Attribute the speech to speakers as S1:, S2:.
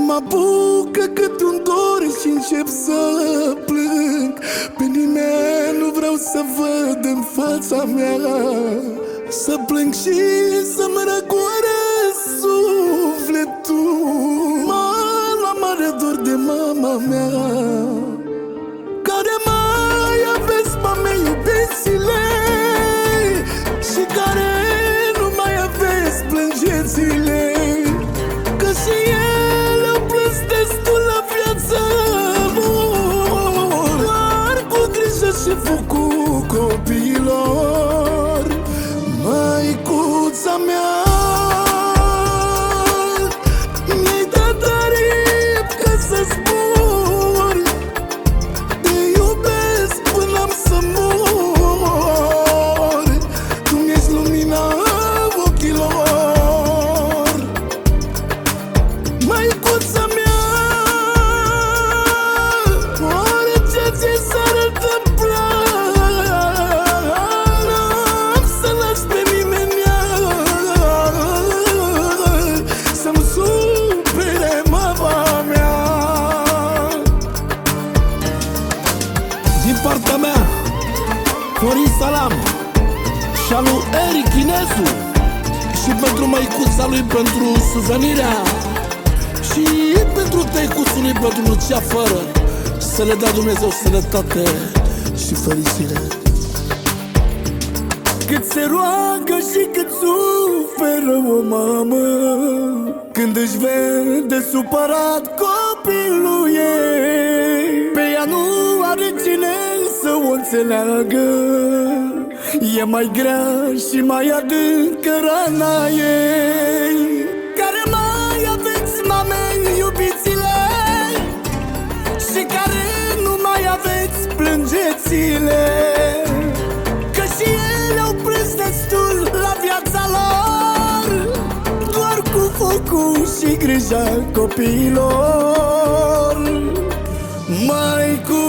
S1: Mă apucă cât un dor și încep să plâng. Pe nimeni nu vreau să văd în fața mea. Să plâng și să-mi răcoare sufletul. Mă mare dor de mama mea, care mai aveți, mame, iubițile, și care nu mai aveți, plângeți-le. Că și ele au plâns destul la viața lor, doar cu grijă și focul copiilor. Măicuța mea, mi-ai dat aripi ca să zbor. Te iubesc până am să mor. Tu mi-ești lumina ochilor. Măicuța mea, orice ți s-ar întâmpla, n-am să las pe nimeni să-mi supere mama mea. Din partea mea, Florin Salam și a lui Eric Chinesu, și pentru măicuța lui, pentru suvenirea, și pentru tăicuțului, pentru Lucia Fără. Să le dea Dumnezeu sănătate și fericire. Cât se roagă și cât suferă o mamă când își vede supărat copilul ei. Pe ea nu are cine să o înțeleagă, e mai grea și mai adâncă rana ei. Care mai aveți, mame, iubițile, și care nu mai aveți, plângeți-le. Că și ele au prins destul la viața lor, doar cu focul și grija copiilor. Măicuța